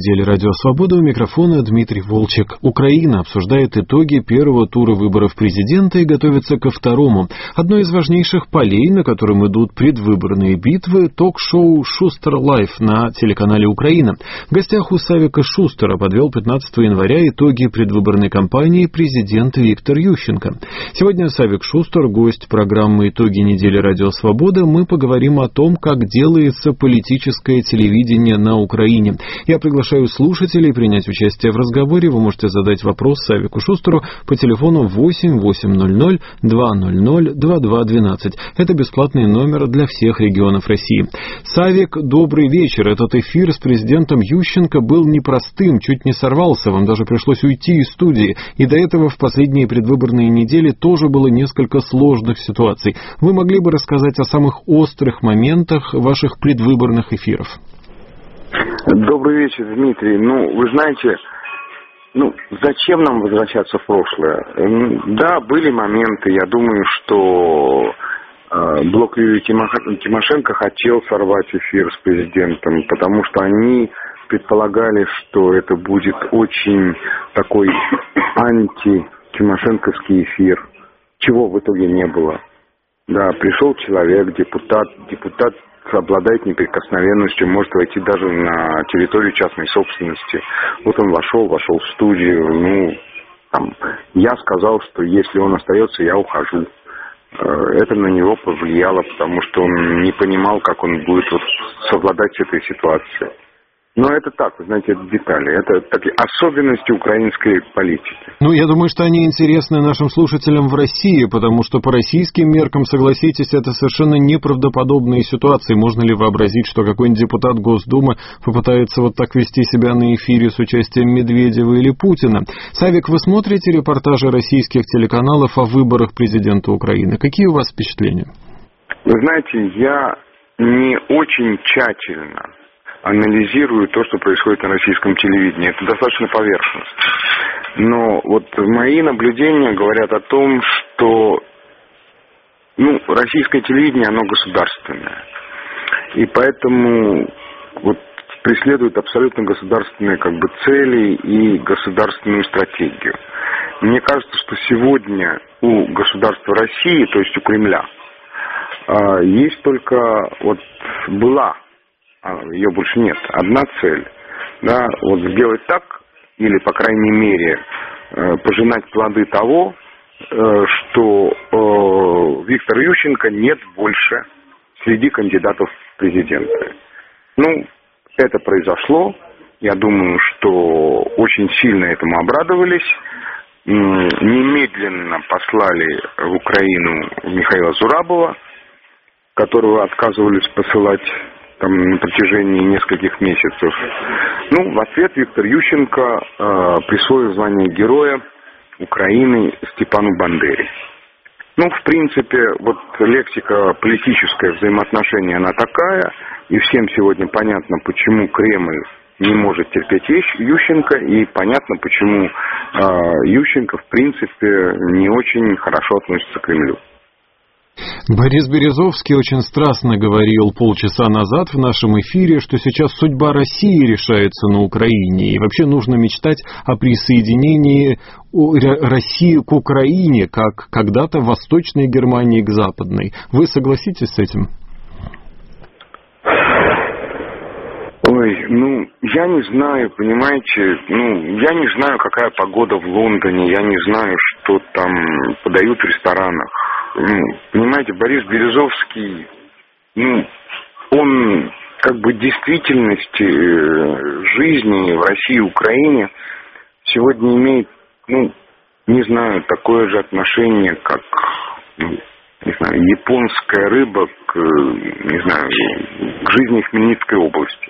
недели «Радио Свобода», у микрофона Дмитрий Волчек. Украина обсуждает итоги первого тура выборов президента и готовится ко второму. Одно из важнейших полей, на котором идут предвыборные битвы, ток-шоу «Шустер Лайф» на телеканале «Украина». В гостях у Савика Шустера подвел 15 января итоги предвыборной кампании президент Виктор Ющенко. Сегодня Савик Шустер, гость программы «Итоги недели «Радио Свобода». Мы поговорим о том, как делается политическое телевидение на Украине. Я приглашаю слушателей принять участие в разговоре. Вы можете задать вопрос Савику Шустеру по телефону 8-800-200-2212. Это бесплатный номер для всех регионов России. Савик, добрый вечер. Этот эфир с президентом Ющенко был непростым, чуть не сорвался. Вам даже пришлось уйти из студии. И до этого в последние предвыборные недели тоже было несколько сложных ситуаций. Вы могли бы рассказать о самых острых моментах ваших предвыборных эфиров? Добрый вечер, Дмитрий. Вы знаете, зачем нам возвращаться в прошлое? Да, были моменты, я думаю, что блок Юлии Тимошенко хотел сорвать эфир с президентом, потому что они предполагали, что это будет очень такой анти-тимошенковский эфир, чего в итоге не было. Да, пришел человек, депутат обладает неприкосновенностью, может войти даже на территорию частной собственности. Вот он вошел в студию, я сказал, что если он остается, я ухожу. Это на него повлияло, потому что он не понимал, как он будет совладать с этой ситуацией. Но это так, вы знаете, это детали. Это такие особенности украинской политики. Я думаю, что они интересны нашим слушателям в России, потому что по российским меркам, согласитесь, это совершенно неправдоподобные ситуации. Можно ли вообразить, что какой-нибудь депутат Госдумы попытается вот так вести себя на эфире с участием Медведева или Путина? Савик, вы смотрите репортажи российских телеканалов о выборах президента Украины? Какие у вас впечатления? Вы знаете, я не очень тщательно анализирую то, что происходит на российском телевидении. Это достаточно поверхностно. Но мои наблюдения говорят о том, что российское телевидение, оно государственное. И поэтому преследует абсолютно государственные цели и государственную стратегию. Мне кажется, что сегодня у государства России, то есть у Кремля, есть только была, ее больше нет, одна цель, сделать так, или, по крайней мере, пожинать плоды того, что Виктора Ющенко нет больше среди кандидатов в президенты. Это произошло, я думаю, что очень сильно этому обрадовались, немедленно послали в Украину Михаила Зурабова, которого отказывались посылать на протяжении нескольких месяцев. В ответ Виктор Ющенко присвоил звание Героя Украины Степану Бандере. В принципе, лексика политическое взаимоотношение, она такая, и всем сегодня понятно, почему Кремль не может терпеть Ющенко, и понятно, почему Ющенко, в принципе, не очень хорошо относится к Кремлю. Борис Березовский очень страстно говорил полчаса назад в нашем эфире, что сейчас судьба России решается на Украине, и вообще нужно мечтать о присоединении России к Украине, как когда-то Восточной Германии к Западной. Вы согласитесь с этим? Я не знаю, понимаете, я не знаю, какая погода в Лондоне, я не знаю, что там подают в ресторанах. Понимаете, Борис Березовский, он действительности жизни в России и Украине сегодня имеет, не знаю, такое же отношение, как, японская рыба к жизни Хмельницкой области.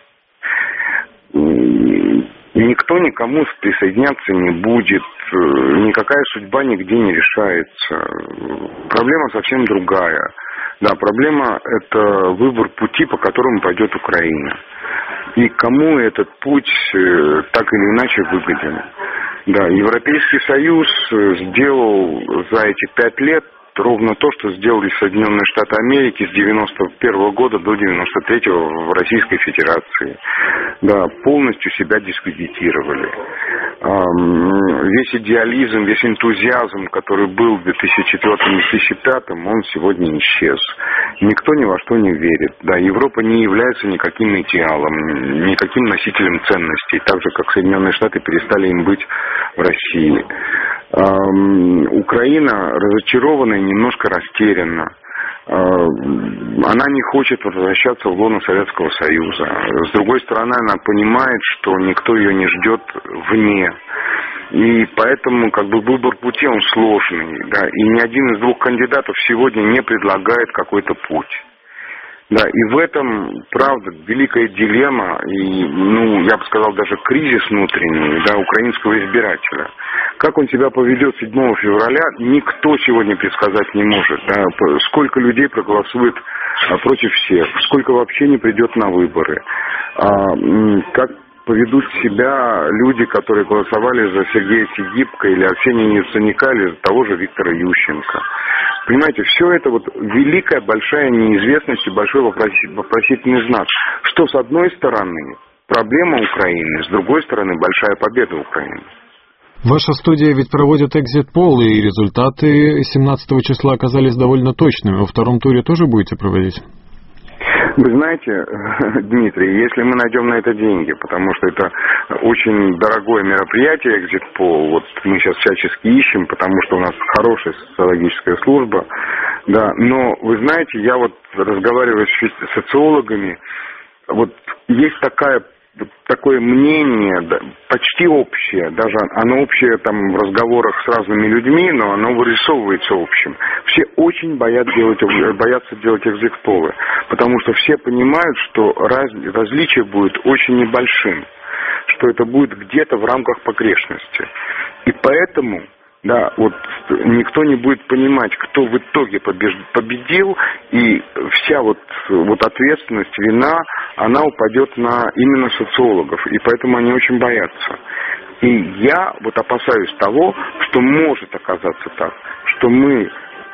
Никто никому присоединяться не будет, никакая судьба нигде не решается. Проблема совсем другая. Да, проблема – это выбор пути, по которому пойдет Украина. И кому этот путь так или иначе выгоден. Да, Европейский Союз сделал за эти 5 лет ровно то, что сделали Соединенные Штаты Америки с 91 года до 93-го в Российской Федерации. Да, полностью себя дискредитировали. Весь идеализм, весь энтузиазм, который был в 2004-2005, он сегодня исчез. Никто ни во что не верит. Да, Европа не является никаким идеалом, никаким носителем ценностей, так же, как Соединенные Штаты перестали им быть в России. Украина разочарована и немножко растеряна. Она не хочет возвращаться в лоно Советского Союза. С другой стороны, она понимает, что никто ее не ждет вне. И поэтому выбор пути, он сложный. Да, и ни один из двух кандидатов сегодня не предлагает какой-то путь. Да, и в этом, правда, великая дилемма и, я бы сказал, даже кризис внутренний, да, украинского избирателя. Как он себя поведет 7 февраля, никто сегодня предсказать не может. Да. Сколько людей проголосует против всех, сколько вообще не придет на выборы. Как поведут себя люди, которые голосовали за Сергея Сигипко или Арсения Яценюка или за того же Виктора Ющенко. Понимаете, все это великая, большая неизвестность и большой вопросительный знак. Что с одной стороны проблема Украины, с другой стороны большая победа Украины. Ваша студия ведь проводит экзит-пол, и результаты 17 числа оказались довольно точными. Во втором туре тоже будете проводить? Вы знаете, Дмитрий, если мы найдем на это деньги, потому что это очень дорогое мероприятие, экзит-пол, мы сейчас всячески ищем, потому что у нас хорошая социологическая служба, да, но вы знаете, я разговариваю с социологами, есть такое мнение, почти общее, даже оно общее в разговорах с разными людьми, но оно вырисовывается общим. Все очень боятся делать экзит-полы, потому что все понимают, что различие будет очень небольшим, что это будет где-то в рамках погрешности. И поэтому, да, никто не будет понимать, кто в итоге победил, и вся ответственность, вина, она упадет на именно социологов, и поэтому они очень боятся. И я опасаюсь того, что может оказаться так, что мы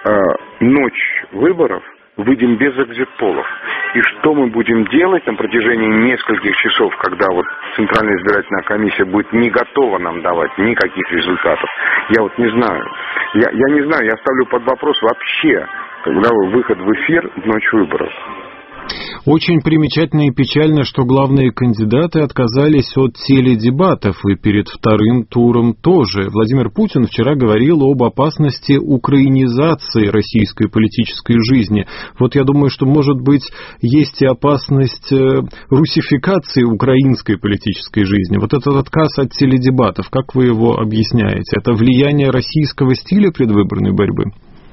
ночь выборов выйдем без экзит-полов. И что мы будем делать на протяжении нескольких часов, когда Центральная избирательная комиссия будет не готова нам давать никаких результатов, я не знаю. Я не знаю, я ставлю под вопрос вообще, выход в эфир в ночь выборов. Очень примечательно и печально, что главные кандидаты отказались от теледебатов, и перед вторым туром тоже. Владимир Путин вчера говорил об опасности украинизации российской политической жизни. Я думаю, что, может быть, есть и опасность русификации украинской политической жизни. Этот отказ от теледебатов, как вы его объясняете? Это влияние российского стиля предвыборной борьбы?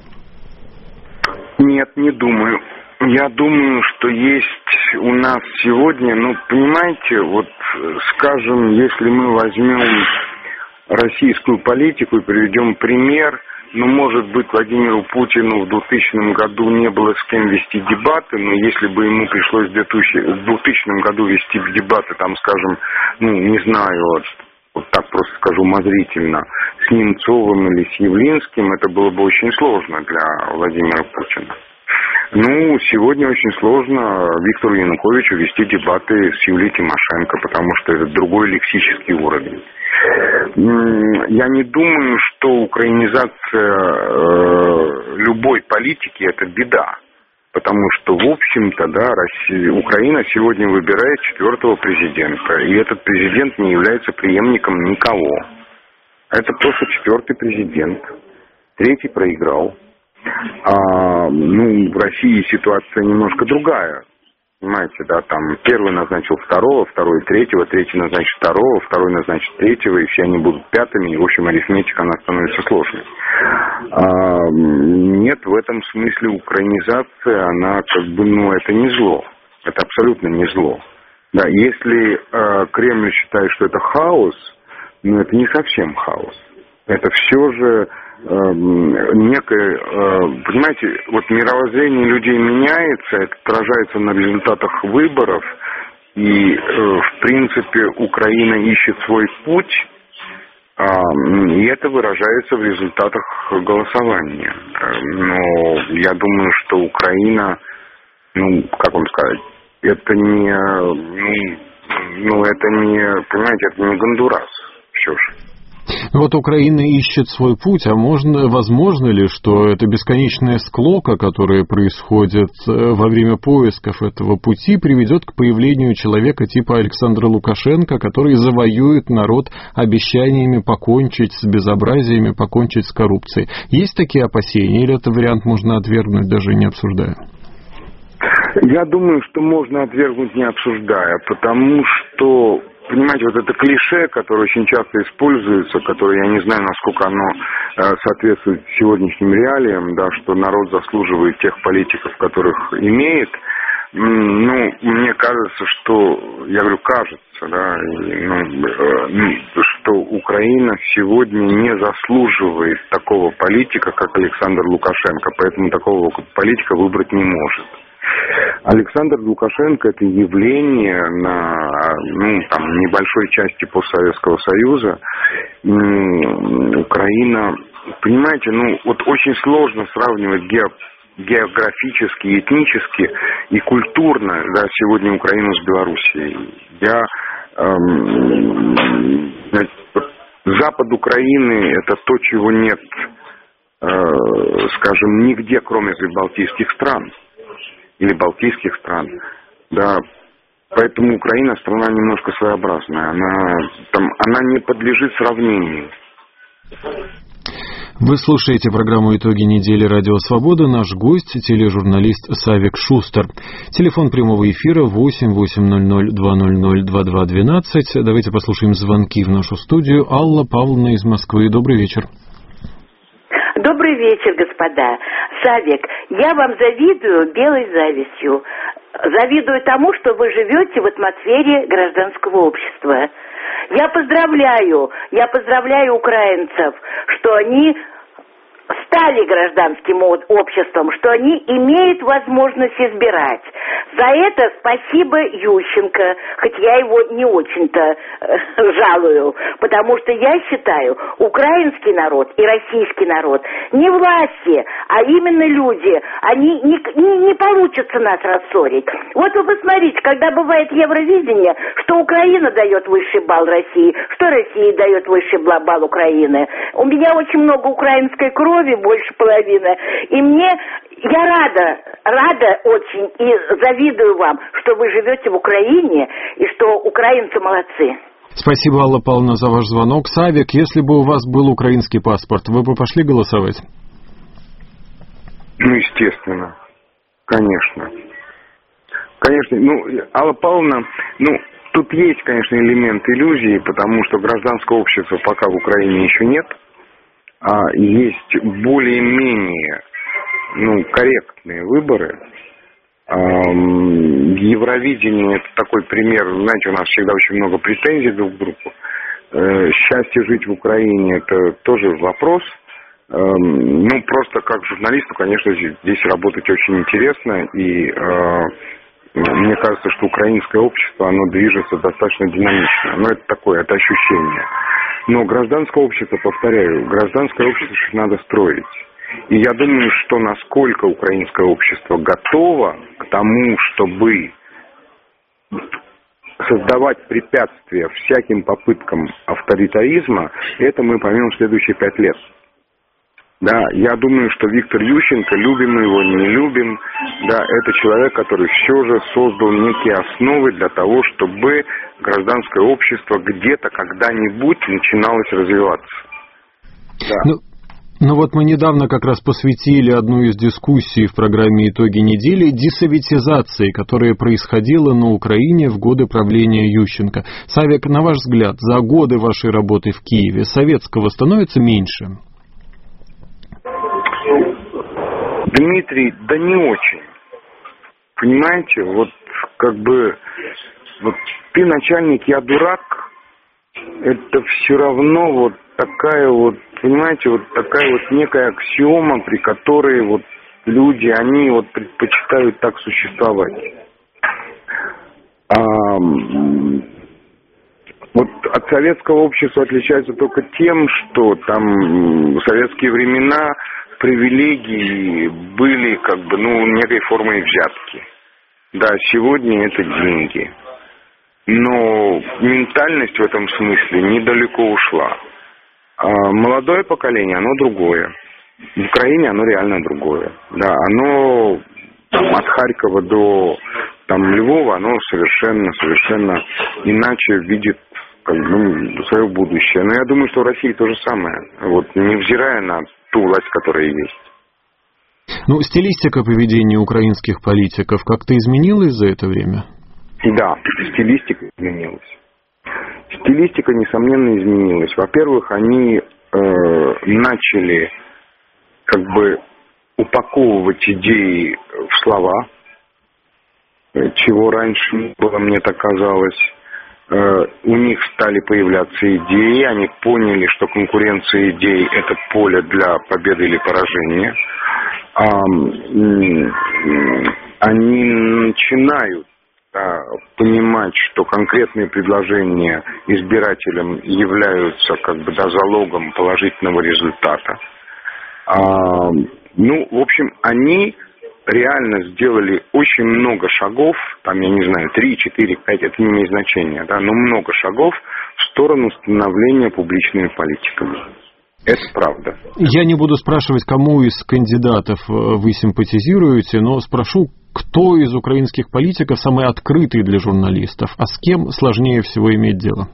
Нет, не думаю. Я думаю, что есть у нас сегодня, понимаете, скажем, если мы возьмем российскую политику и приведем пример, может быть, Владимиру Путину в 2000 году не было с кем вести дебаты, но если бы ему пришлось в 2000 году вести дебаты, скажем, не знаю, так просто скажу умозрительно, с Немцовым или с Явлинским, это было бы очень сложно для Владимира Путина. Сегодня очень сложно Виктору Януковичу вести дебаты с Юлией Тимошенко, потому что это другой лексический уровень. Я не думаю, что украинизация любой политики – это беда. Потому что, в общем-то, Украина сегодня выбирает 4-го президента, и этот президент не является преемником никого. Это просто 4-й президент. 3-й проиграл. В России ситуация немножко другая. Понимаете, первый назначил 2-го, 2-й 3-го, 3-й назначит 2-го, 2-й назначит 3-го, и все они будут 5-ми, и, в общем, арифметика, она становится сложной. Нет, в этом смысле украинизация, она это не зло. Это абсолютно не зло. Да, если Кремль считает, что это хаос, это не совсем хаос. Это все же некое, понимаете, мировоззрение людей меняется, это отражается на результатах выборов, и, в принципе, Украина ищет свой путь, И это выражается в результатах голосования. Но я думаю, что Украина, как вам сказать, это не, это не, понимаете, это не Гондурас, все же. Вот Украина ищет свой путь, а возможно ли, что это бесконечная склока, которая происходит во время поисков этого пути, приведет к появлению человека типа Александра Лукашенко, который завоюет народ обещаниями покончить с безобразиями, покончить с коррупцией? Есть такие опасения, или этот вариант можно отвергнуть, даже не обсуждая? Я думаю, что можно отвергнуть, не обсуждая, потому что, понимаете, вот это клише, которое очень часто используется, которое, я не знаю, насколько оно соответствует сегодняшним реалиям, да, что народ заслуживает тех политиков, которых имеет. Мне кажется, что, я говорю, кажется, да, что Украина сегодня не заслуживает такого политика, как Александр Лукашенко, поэтому такого политика выбрать не может. Александр Лукашенко – это явление на небольшой части постсоветского Союза. Украина, понимаете, очень сложно сравнивать географически, этнически и культурно, да, сегодня Украину с Белоруссией. Запад Украины – это то, чего нет, скажем, нигде, кроме прибалтийских стран. Или балтийских стран, да, поэтому Украина страна немножко своеобразная, она не подлежит сравнению. Вы слушаете программу «Итоги недели. Радио Свобода». Наш гость – тележурналист Савик Шустер. Телефон прямого эфира 8-800-200-2212. Давайте послушаем звонки в нашу студию. Алла Павловна из Москвы. Добрый вечер. Добрый вечер, господа. Савик, я вам завидую белой завистью. Завидую тому, что вы живете в атмосфере гражданского общества. Я поздравляю украинцев, что они стали гражданским обществом, что они имеют возможность избирать. За это спасибо Ющенко, хоть я его не очень-то жалую, потому что я считаю, украинский народ и российский народ не власти, а именно люди, они не получится нас рассорить. Вот вы посмотрите, когда бывает Евровидение, что Украина дает высший балл России, что Россия дает высший балл Украины. У меня очень много украинской крови, больше половины. И я рада очень и завидую вам, что вы живете в Украине и что украинцы молодцы. Спасибо, Алла Павловна, за ваш звонок. Савик, если бы у вас был украинский паспорт, вы бы пошли голосовать? Естественно. Конечно. Алла Павловна, тут есть, конечно, элемент иллюзии, потому что гражданского общества пока в Украине еще нет. Есть более-менее корректные выборы. Евровидение – это такой пример. Знаете, у нас всегда очень много претензий друг к другу. Счастье жить в Украине – это тоже вопрос. Просто как журналисту, конечно, здесь работать очень интересно. И мне кажется, что украинское общество, оно движется достаточно динамично. Это ощущение. Но гражданское общество, повторяю, гражданское общество надо строить. И я думаю, что насколько украинское общество готово к тому, чтобы создавать препятствия всяким попыткам авторитаризма, это мы поймем в следующие 5 лет. Да, я думаю, что Виктор Ющенко, любим мы его, не любим, да, это человек, который все же создал некие основы для того, чтобы гражданское общество где-то когда-нибудь начиналось развиваться. Да. Вот мы недавно как раз посвятили одну из дискуссий в программе «Итоги недели» десоветизации, которая происходила на Украине в годы правления Ющенко. Савик, на ваш взгляд, за годы вашей работы в Киеве советского становится меньше? Дмитрий, да не очень. Понимаете, ты начальник, я дурак, это все равно такая понимаете, такая некая аксиома, при которой люди, они предпочитают так существовать. Вот от советского общества отличается только тем, что там в советские времена привилегии были как бы, некой формой взятки. Да, сегодня это деньги. Но ментальность в этом смысле недалеко ушла. А молодое поколение, оно другое. В Украине оно реально другое. Да, оно от Харькова до Львова, оно совершенно иначе видит свое будущее. Но я думаю, что в России то же самое. Невзирая на ту власть, которая есть. Стилистика поведения украинских политиков как-то изменилась за это время? Да, стилистика изменилась. Стилистика, несомненно, изменилась. Во-первых, они начали упаковывать идеи в слова, чего раньше не было, мне так казалось. У них стали появляться идеи, они поняли, что конкуренция идей – это поле для победы или поражения. Они начинают понимать, что конкретные предложения избирателям являются залогом положительного результата. В общем, они реально сделали очень много шагов, 3, 4, 5, это не имеет значения, но много шагов в сторону становления публичными политиками. Это правда. Я не буду спрашивать, кому из кандидатов вы симпатизируете, но спрошу, кто из украинских политиков самый открытый для журналистов, а с кем сложнее всего иметь дело?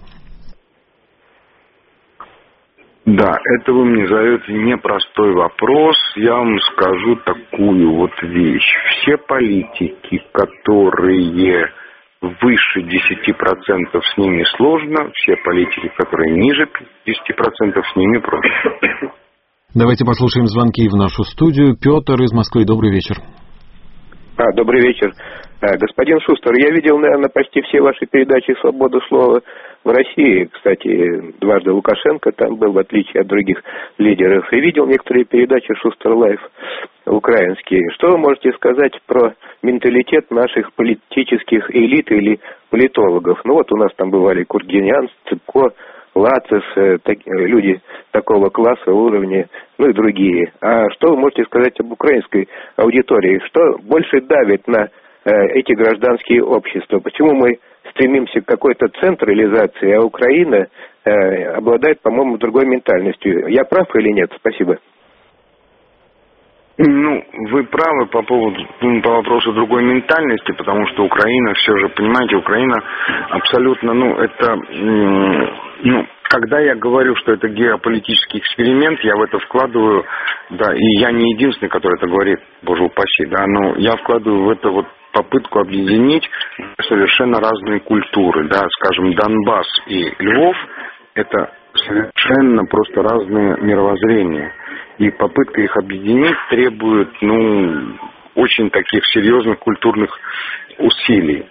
Да, это вы мне задаете непростой вопрос. Я вам скажу такую вещь. Все политики, которые выше 10%, с ними сложно. Все политики, которые ниже 10%, с ними проще. Давайте послушаем звонки в нашу студию. Петр из Москвы. Добрый вечер. Добрый вечер. Господин Шустер, я видел, наверное, почти все ваши передачи «Свобода слова» в России. Кстати, дважды Лукашенко там был, в отличие от других лидеров. И видел некоторые передачи «Шустер Лайф» украинские. Что вы можете сказать про менталитет наших политических элит или политологов? У нас там бывали Кургинян, Цыпко, Лацис, люди такого класса, уровня, и другие. А что вы можете сказать об украинской аудитории? Что больше давит на эти гражданские общества? Почему мы стремимся к какой-то централизации, а Украина обладает, по-моему, другой ментальностью? Я прав или нет? Спасибо. Вы правы по вопросу другой ментальности, потому что Украина, все же, понимаете, Украина абсолютно, когда я говорю, что это геополитический эксперимент, я в это вкладываю, и я не единственный, который это говорит, боже упаси, но я вкладываю в это попытку объединить совершенно разные культуры, скажем, Донбасс и Львов – это совершенно просто разные мировоззрения. И попытка их объединить требует, очень таких серьезных культурных усилий.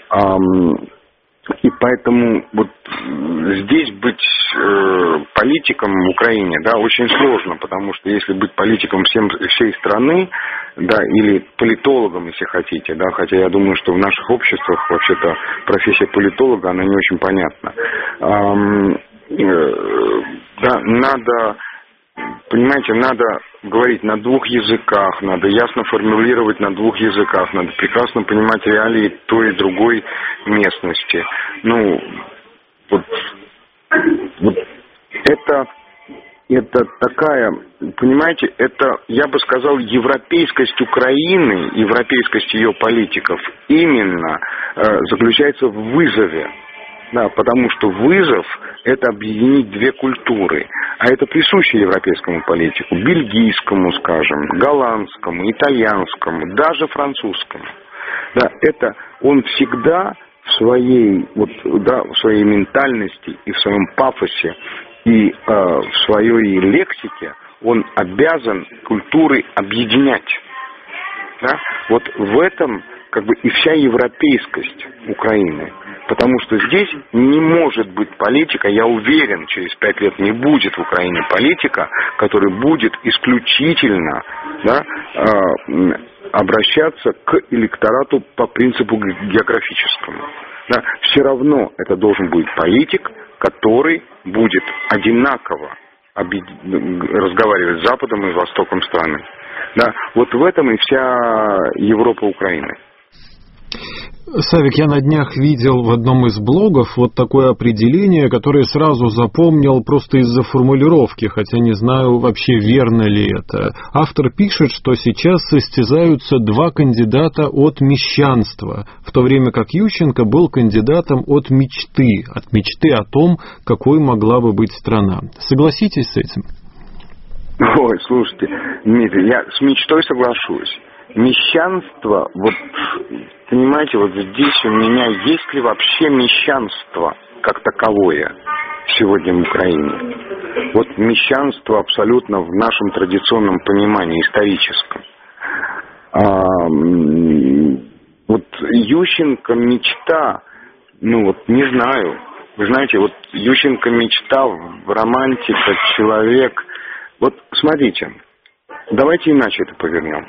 И поэтому здесь быть политиком в Украине, очень сложно, потому что если быть политиком всей страны, или политологом, если хотите, хотя я думаю, что в наших обществах вообще-то профессия политолога, она не очень понятна. Надо говорить на двух языках, надо ясно формулировать на двух языках, надо прекрасно понимать реалии той и другой местности. Это такая, понимаете, это, я бы сказал, европейскость Украины, европейскость ее политиков именно заключается в вызове. Потому что вызов – это объединить две культуры. А это присуще европейскому политику, бельгийскому, скажем, голландскому, итальянскому, даже французскому. Это он всегда в своей ментальности и в своем пафосе и в своей лексике он обязан культуры объединять. В этом и вся европейскость Украины. Потому что здесь не может быть политика, я уверен, через 5 лет не будет в Украине политика, который будет исключительно обращаться к электорату по принципу географическому. Да, все равно это должен быть политик, который будет одинаково разговаривать с Западом и Востоком страны. Да, вот в этом и вся Европа Украины. Савик, я на днях видел в одном из блогов вот такое определение, которое сразу запомнил просто из-за формулировки, хотя не знаю вообще, верно ли это. Автор пишет, что сейчас состязаются два кандидата от мещанства, в то время как Ющенко был кандидатом от мечты о том, какой могла бы быть страна. Согласитесь с этим? Ой, слушайте, Дмитрий, я с мечтой соглашусь. Мещанство, вот, понимаете, вот здесь у меня, есть ли вообще мещанство как таковое сегодня в Украине? Вот мещанство абсолютно в нашем традиционном понимании, историческом. Вот Ющенко мечта, ну вот не знаю. Вы знаете, вот Ющенко мечта, романтика, человек. Вот смотрите, давайте иначе это повернем.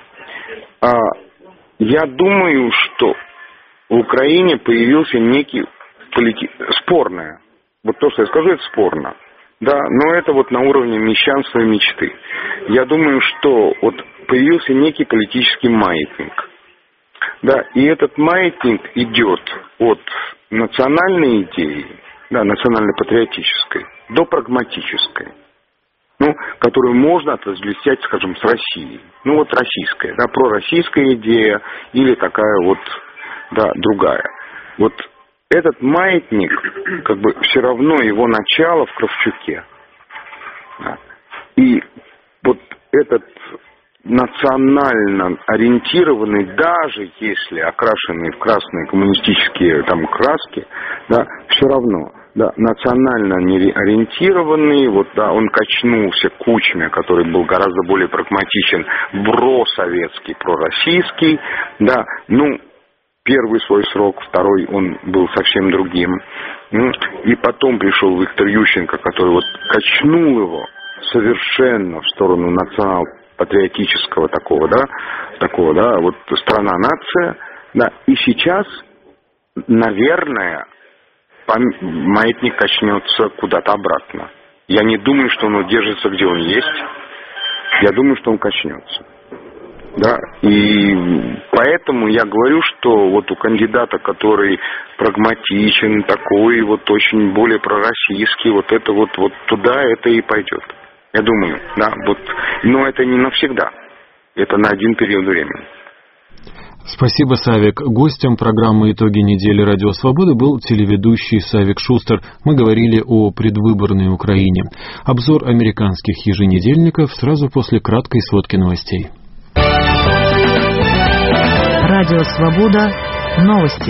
Я думаю, что в Украине появился некий спорное. Вот то, что я скажу, это спорно. Да, но это вот на уровне мещанства и мечты. Я думаю, что вот появился некий политический маятник. Да, и этот маятник идет от национальной идеи, да, национально-патриотической, до прагматической. Ну, которую можно отождествлять, скажем, с Россией. Ну, вот российская, да, пророссийская идея или такая вот, да, другая. Вот этот маятник, как бы, все равно его начало в Кравчуке. Да. И вот этот национально ориентированный, даже если окрашенный в красные коммунистические там краски, да, все равно. Да, национально ориентированный, вот, да, он качнулся к Кучме, который был гораздо более прагматичен, просоветский, пророссийский, да, ну, первый свой срок, второй он был совсем другим, и потом пришел Виктор Ющенко, который вот качнул его совершенно в сторону национал-патриотического такого, да, вот страна-нация, да, и сейчас, наверное, маятник качнется куда-то обратно. Я не думаю, что он удержится, где он есть. Я думаю, что он качнется. Да, и поэтому я говорю, что вот у кандидата, который прагматичен, такой вот очень более пророссийский, вот это вот туда это и пойдет. Я думаю, да, вот, но это не навсегда. Это на один период времени. Спасибо, Савик. Гостем программы «Итоги недели Радио Свободы» был телеведущий Савик Шустер. Мы говорили о предвыборной Украине. Обзор американских еженедельников сразу после краткой сводки новостей. Радио Свобода. Новости.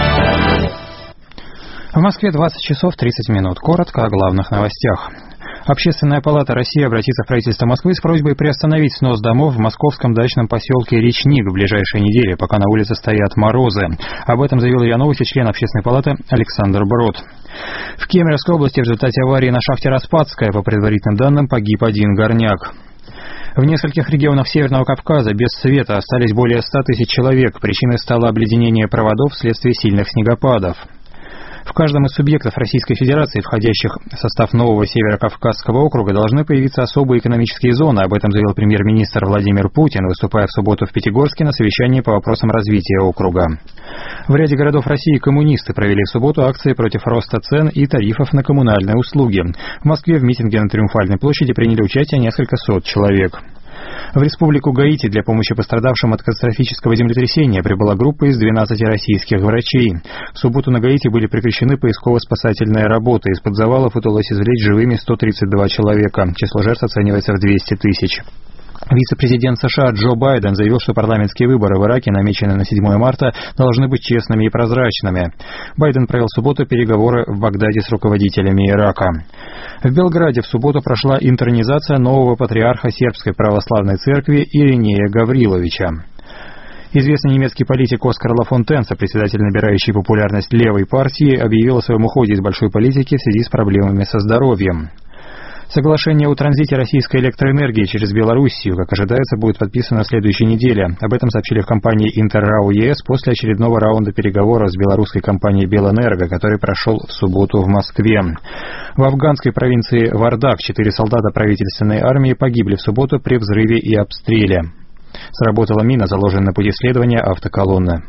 В Москве 20 часов 30 минут. Коротко о главных новостях. Общественная палата России обратится в правительство Москвы с просьбой приостановить снос домов в московском дачном поселке Речник в ближайшие недели, пока на улице стоят морозы. Об этом заявил РИА Новости член Общественной палаты Александр Брод. В Кемеровской области в результате аварии на шахте Распадская, по предварительным данным, погиб один горняк. В нескольких регионах Северного Кавказа без света остались более 100 тысяч человек. Причиной стало обледенение проводов вследствие сильных снегопадов. В каждом из субъектов Российской Федерации, входящих в состав нового Северо-Кавказского округа, должны появиться особые экономические зоны. Об этом заявил премьер-министр Владимир Путин, выступая в субботу в Пятигорске на совещании по вопросам развития округа. В ряде городов России коммунисты провели в субботу акции против роста цен и тарифов на коммунальные услуги. В Москве в митинге на Триумфальной площади приняли участие несколько сот человек. В Республику Гаити для помощи пострадавшим от катастрофического землетрясения прибыла группа из 12 российских врачей. В субботу на Гаити были прекращены поисково-спасательные работы. Из-под завалов удалось извлечь живыми 132 человека. Число жертв оценивается в 200 тысяч. Вице-президент США Джо Байден заявил, что парламентские выборы в Ираке, намеченные на 7 марта, должны быть честными и прозрачными. Байден провел в субботу переговоры в Багдаде с руководителями Ирака. В Белграде в субботу прошла интронизация нового патриарха Сербской православной церкви Иринея Гавриловича. Известный немецкий политик Оскар Лафонтенце, председатель набирающей популярность левой партии, объявил о своем уходе из большой политики в связи с проблемами со здоровьем. Соглашение о транзите российской электроэнергии через Белоруссию, как ожидается, будет подписано на следующей неделе. Об этом сообщили в компании «Интеррау ЕС» после очередного раунда переговоров с белорусской компанией «Белэнерго», который прошел в субботу в Москве. В афганской провинции Вардак 4 солдата правительственной армии погибли в субботу при взрыве и обстреле. Сработала мина, заложенная на пути следования автоколонны.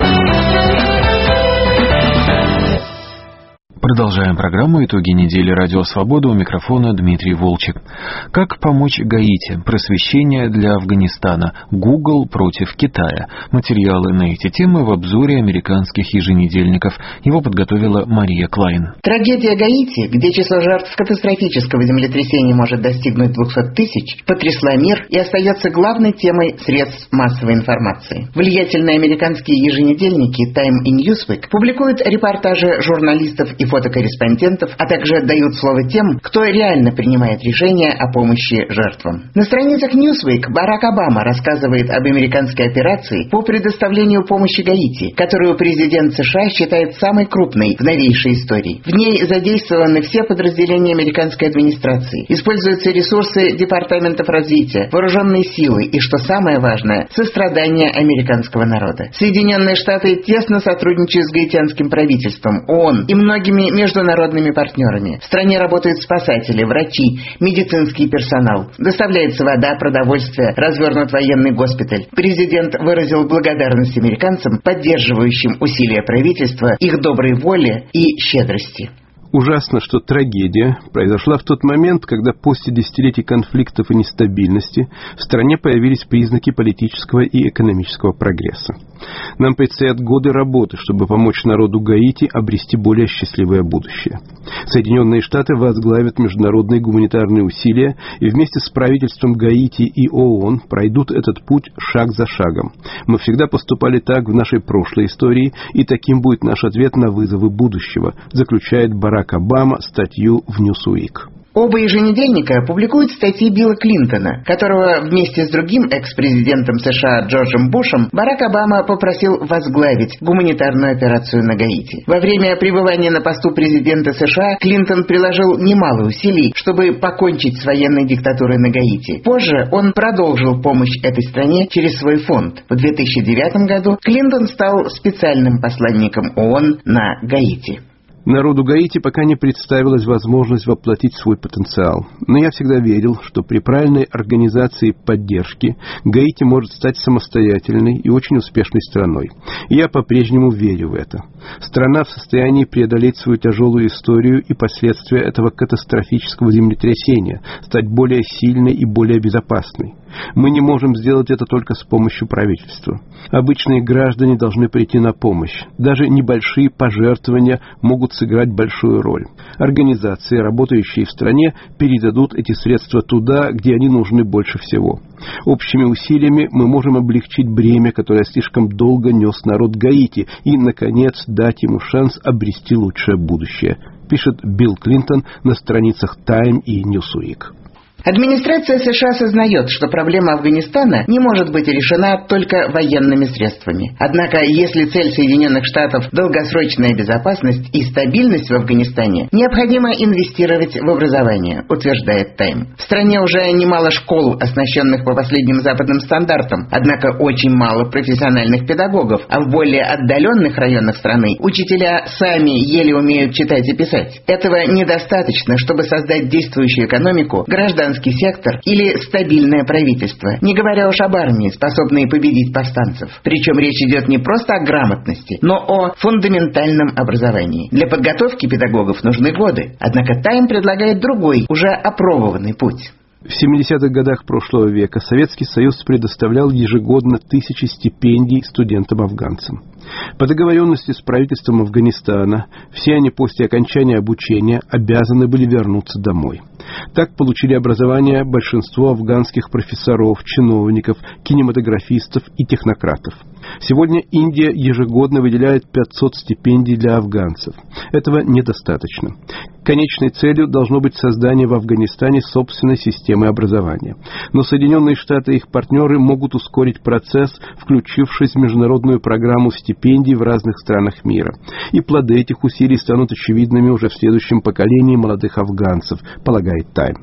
Продолжаем программу «Итоги недели. Радио Свобода». У микрофона Дмитрий Волчек. Как помочь Гаити? Просвещение для Афганистана. Google против Китая. Материалы на эти темы в обзоре американских еженедельников. Его подготовила Мария Клайн. Трагедия Гаити, где число жертв катастрофического землетрясения может достигнуть 200 тысяч, потрясла мир и остается главной темой средств массовой информации. Влиятельные американские еженедельники Time и Newsweek публикуют репортажи журналистов и фотокорреспондентов, а также дают слово тем, кто реально принимает решения о помощи жертвам. На страницах Newsweek Барак Обама рассказывает об американской операции по предоставлению помощи Гаити, которую президент США считает самой крупной в новейшей истории. В ней задействованы все подразделения американской администрации, используются ресурсы департаментов развития, вооруженные силы и, что самое важное, сострадание американского народа. Соединенные Штаты тесно сотрудничают с гаитянским правительством, ООН и многими международными партнерами. В стране работают спасатели, врачи, медицинский персонал. Доставляется вода, продовольствие, развернут военный госпиталь. Президент выразил благодарность американцам, поддерживающим усилия правительства, их доброй воле и щедрости. Ужасно, что трагедия произошла в тот момент, когда после десятилетий конфликтов и нестабильности в стране появились признаки политического и экономического прогресса. Нам предстоят годы работы, чтобы помочь народу Гаити обрести более счастливое будущее. Соединенные Штаты возглавят международные гуманитарные усилия и вместе с правительством Гаити и ООН пройдут этот путь шаг за шагом. Мы всегда поступали так в нашей прошлой истории, и таким будет наш ответ на вызовы будущего, заключает Барак Обама статью в Newsweek. Оба еженедельника публикуют статьи Билла Клинтона, которого вместе с другим экс-президентом США Джорджем Бушем Барак Обама попросил возглавить гуманитарную операцию на Гаити. Во время пребывания на посту президента США Клинтон приложил немало усилий, чтобы покончить с военной диктатурой на Гаити. Позже он продолжил помощь этой стране через свой фонд. В 2009 году Клинтон стал специальным посланником ООН на Гаити. Народу Гаити пока не представилась возможность воплотить свой потенциал. Но я всегда верил, что при правильной организации поддержки Гаити может стать самостоятельной и очень успешной страной. И я по-прежнему верю в это. Страна в состоянии преодолеть свою тяжелую историю и последствия этого катастрофического землетрясения, стать более сильной и более безопасной. Мы не можем сделать это только с помощью правительства. Обычные граждане должны прийти на помощь. Даже небольшие пожертвования могут сыграть большую роль. Организации, работающие в стране, передадут эти средства туда, где они нужны больше всего. Общими усилиями мы можем облегчить бремя, которое слишком долго нес народ Гаити, и, наконец, дать ему шанс обрести лучшее будущее, пишет Билл Клинтон на страницах Time и Newsweek. Администрация США сознает, что проблема Афганистана не может быть решена только военными средствами. Однако, если цель Соединенных Штатов – долгосрочная безопасность и стабильность в Афганистане, необходимо инвестировать в образование, утверждает Time. В стране уже немало школ, оснащенных по последним западным стандартам, однако очень мало профессиональных педагогов, а в более отдаленных районах страны учителя сами еле умеют читать и писать. Этого недостаточно, чтобы создать действующую экономику, гражданский сектор или стабильное правительство, не говоря уж об армии, способной победить повстанцев. Причем речь идет не просто о грамотности, но о фундаментальном образовании. Для подготовки педагогов нужны годы. Однако Time предлагает другой, уже опробованный путь. В 70-х годах прошлого века Советский Союз предоставлял ежегодно 1000 стипендий студентам-афганцам. По договоренности с правительством Афганистана все они после окончания обучения обязаны были вернуться домой. Так получили образование большинство афганских профессоров, чиновников, кинематографистов и технократов. Сегодня Индия ежегодно выделяет 500 стипендий для афганцев. Этого недостаточно. Конечной целью должно быть создание в Афганистане собственной системы образования. Но Соединенные Штаты и их партнеры могут ускорить процесс, включившись в международную программу стипендий в разных странах мира. И плоды этих усилий станут очевидными уже в следующем поколении молодых афганцев, полагает Time.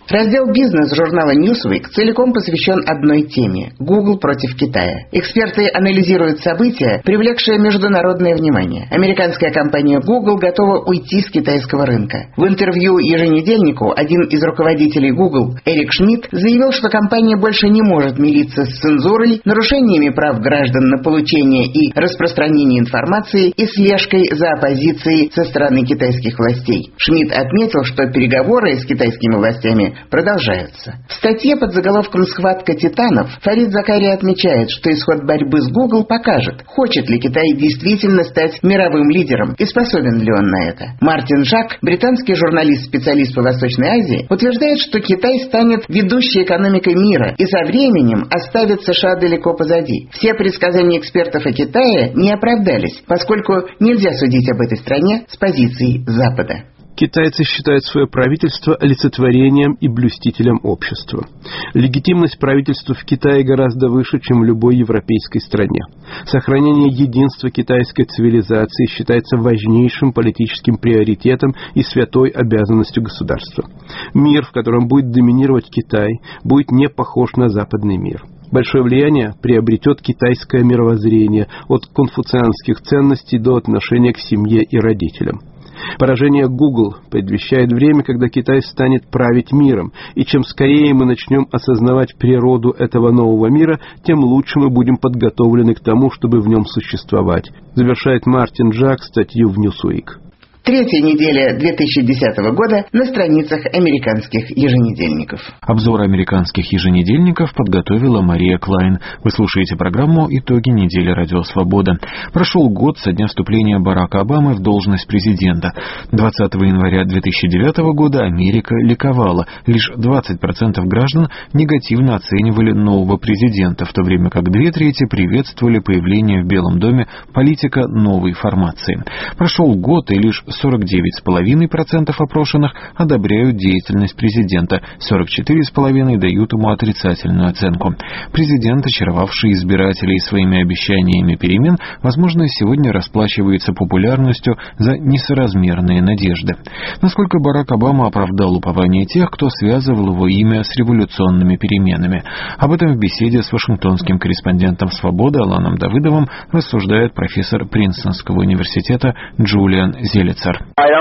Раздел «Бизнес» журнала Newsweek целиком посвящен одной теме – Google против Китая. Эксперты анализируют события, привлекшие международное внимание. Американская компания Google готова уйти с китайского рынка. В интервью еженедельнику один из руководителей Google, Эрик Шмидт, заявил, что компания больше не может мириться с цензурой, нарушениями прав граждан на получение и распространение информации и слежкой за оппозицией со стороны китайских властей. Шмидт отметил, что переговоры с китайскими властями продолжаются. В статье под заголовком «Схватка титанов» Фарид Закария отмечает, что исход борьбы с Google покажет, хочет ли Китай действительно стать мировым лидером и способен ли он на это. Мартин Жак, британский журналист-специалист по Восточной Азии, утверждает, что Китай станет ведущей экономикой мира и со временем оставит США далеко позади. Все предсказания экспертов о Китае не оправдались, поскольку нельзя судить об этой стране с позиции Запада. Китайцы считают свое правительство олицетворением и блюстителем общества. Легитимность правительства в Китае гораздо выше, чем в любой европейской стране. Сохранение единства китайской цивилизации считается важнейшим политическим приоритетом и святой обязанностью государства. Мир, в котором будет доминировать Китай, будет не похож на западный мир. Большое влияние приобретет китайское мировоззрение от конфуцианских ценностей до отношения к семье и родителям. Поражение Google предвещает время, когда Китай станет править миром, и чем скорее мы начнем осознавать природу этого нового мира, тем лучше мы будем подготовлены к тому, чтобы в нем существовать, завершает Мартин Жак статью в Newsweek. Третья неделя 2010 года на страницах американских еженедельников. Обзор американских еженедельников подготовила Мария Клайн. Вы слушаете программу «Итоги недели Радио Свобода». Прошел год со дня вступления Барака Обамы в должность президента. 20 января 2009 года Америка ликовала. Лишь 20% граждан негативно оценивали нового президента, в то время как 2/3 приветствовали появление в Белом доме политика новой формации. Прошел год, и лишь 49,5% опрошенных одобряют деятельность президента, 44,5% дают ему отрицательную оценку. Президент, очаровавший избирателей своими обещаниями перемен, возможно, сегодня расплачивается популярностью за несоразмерные надежды. Насколько Барак Обама оправдал упование тех, кто связывал его имя с революционными переменами? Об этом в беседе с вашингтонским корреспондентом «Свободы» Аланом Давыдовым рассуждает профессор Принстонского университета Джулиан Зелицер.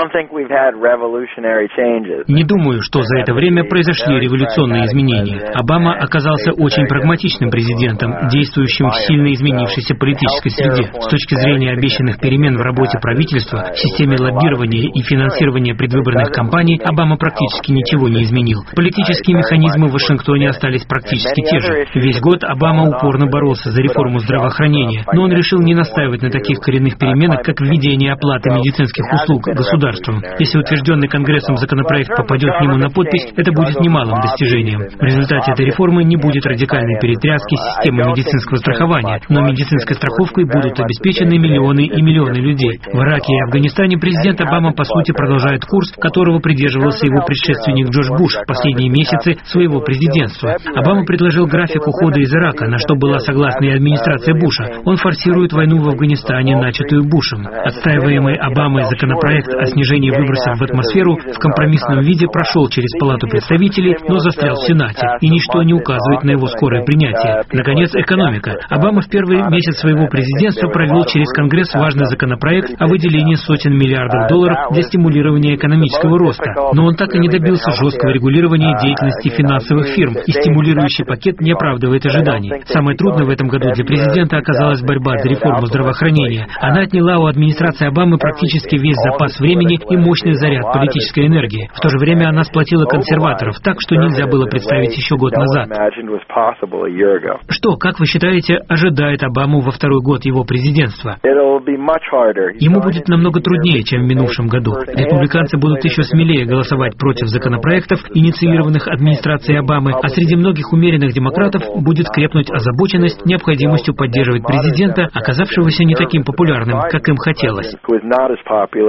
Не думаю, что за это время произошли революционные изменения. Обама оказался очень прагматичным президентом, действующим в сильно изменившейся политической среде. С точки зрения обещанных перемен в работе правительства, в системе лоббирования и финансирования предвыборных кампаний, Обама практически ничего не изменил. Политические механизмы в Вашингтоне остались практически те же. Весь год Обама упорно боролся за реформу здравоохранения, но он решил не настаивать на таких коренных переменах, как введение оплаты медицинских услуг государством. Если утвержденный Конгрессом законопроект попадет к нему на подпись, это будет немалым достижением. В результате этой реформы не будет радикальной перетряски системы медицинского страхования, но медицинской страховкой будут обеспечены миллионы и миллионы людей. В Ираке и Афганистане президент Обама, по сути, продолжает курс, которого придерживался его предшественник Джордж Буш в последние месяцы своего президентства. Обама предложил график ухода из Ирака, на что была согласна и администрация Буша. Он форсирует войну в Афганистане, начатую Бушем. Отстаиваемый Обамой законопроект о снижении выбросов в атмосферу в компромиссном виде прошел через Палату представителей, но застрял в Сенате, и ничто не указывает на его скорое принятие. Наконец, экономика. Обама в первый месяц своего президентства провел через Конгресс важный законопроект о выделении сотен миллиардов долларов для стимулирования экономического роста, но он так и не добился жесткого регулирования деятельности финансовых фирм, и стимулирующий пакет не оправдывает ожиданий. Самое трудное в этом году для президента оказалась борьба за реформу здравоохранения. Она отняла у администрации Обамы практически весь запас времени и мощный заряд политической энергии. В то же время она сплотила консерваторов так, что нельзя было представить еще год назад. Что, как вы считаете, ожидает Обаму во второй год его президентства? Ему будет намного труднее, чем в минувшем году. Республиканцы будут еще смелее голосовать против законопроектов, инициированных администрацией Обамы, а среди многих умеренных демократов будет крепнуть озабоченность необходимостью поддерживать президента, оказавшегося не таким популярным, как им хотелось.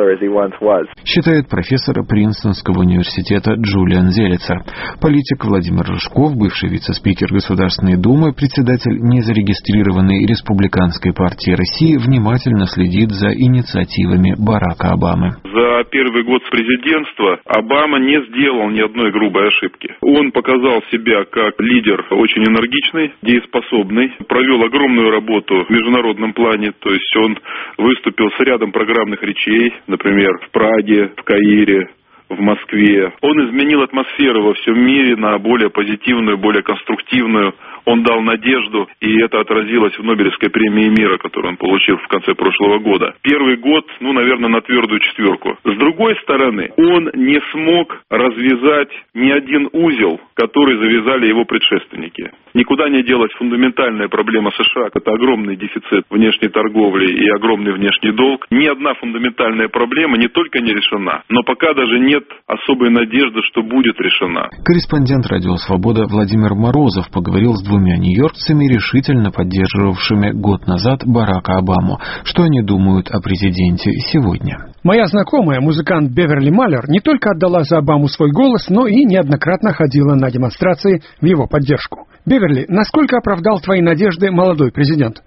считает профессор Принстонского университета Джулиан Зелицер. Политик Владимир Рыжков, бывший вице-спикер Государственной Думы, председатель незарегистрированной Республиканской партии России, внимательно следит за инициативами Барака Обамы. За первый год президентства Обама не сделал ни одной грубой ошибки. Он показал себя как лидер очень энергичный, дееспособный, провел огромную работу в международном плане, то есть он выступил с рядом программных речей, например, в Праге, в Каире, в Москве. Он изменил атмосферу во всем мире на более позитивную, более конструктивную. Он дал надежду, и это отразилось в Нобелевской премии мира, которую он получил в конце прошлого года. Первый год, наверное, на твердую четверку. С другой стороны, он не смог развязать ни один узел, который завязали его предшественники. Никуда не делась фундаментальная проблема США. Это огромный дефицит внешней торговли и огромный внешний долг. Ни одна фундаментальная проблема не только не решена, но пока даже нет особой надежды, что будет решена. Корреспондент «Радио Свобода» Владимир Морозов поговорил с двумя нью-йоркцами, решительно поддерживавшими год назад Барака Обаму. Что они думают о президенте сегодня? Моя знакомая, музыкант Беверли Маллер, не только отдала за Обаму свой голос, но и неоднократно ходила на демонстрации в его поддержку. Беверли, насколько оправдал твои надежды молодой президент?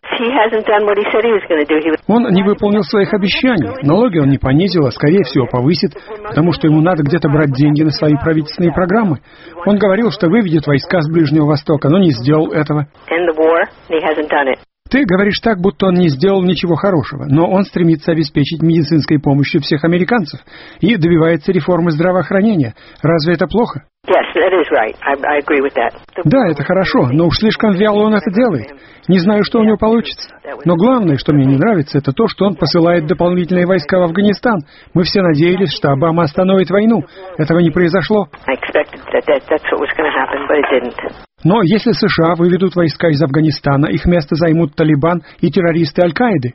Он не выполнил своих обещаний. Налоги он не понизил, а скорее всего повысит, потому что ему надо где-то брать деньги на свои правительственные программы. Он говорил, что выведет войска с Ближнего Востока, но не сделал этого. Ты говоришь так, будто он не сделал ничего хорошего, но он стремится обеспечить медицинской помощью всех американцев и добивается реформы здравоохранения. Разве это плохо? Да, это хорошо, но уж слишком вяло он это делает. Не знаю, что у него получится. Но главное, что мне не нравится, это то, что он посылает дополнительные войска в Афганистан. Мы все надеялись, что Обама остановит войну. Этого не произошло. Но если США выведут войска из Афганистана, их место займут Талибан и террористы Аль-Каиды.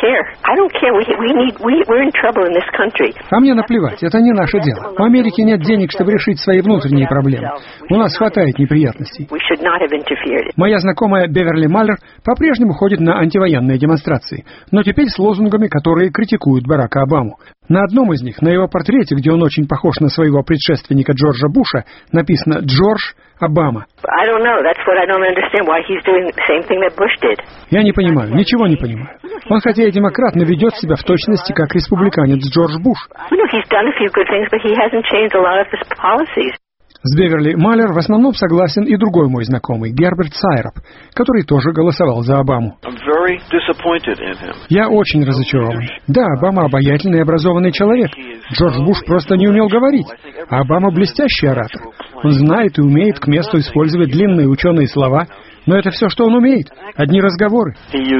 А мне наплевать, это не наше дело. У Америки нет денег, чтобы решить свои внутренние проблемы. У нас хватает неприятностей. Моя знакомая Беверли Маллер по-прежнему ходит на антивоенные демонстрации, но теперь с лозунгами, которые критикуют Барака Обаму. На одном из них, на его портрете, где он очень похож на своего предшественника Джорджа Буша, написано «Джордж Обама». Я не понимаю, ничего не понимаю. Он хотя и демократ, но ведет себя в точности как республиканец Джордж Буш. С Беверли Маллер в основном согласен и другой мой знакомый, Герберт Сайроп, который тоже голосовал за Обаму. Я очень разочарован. Да, Обама обаятельный и образованный человек. Джордж Буш просто не умел говорить, а Обама блестящий оратор. Он знает и умеет к месту использовать длинные ученые слова, но это все, что он умеет. Одни разговоры.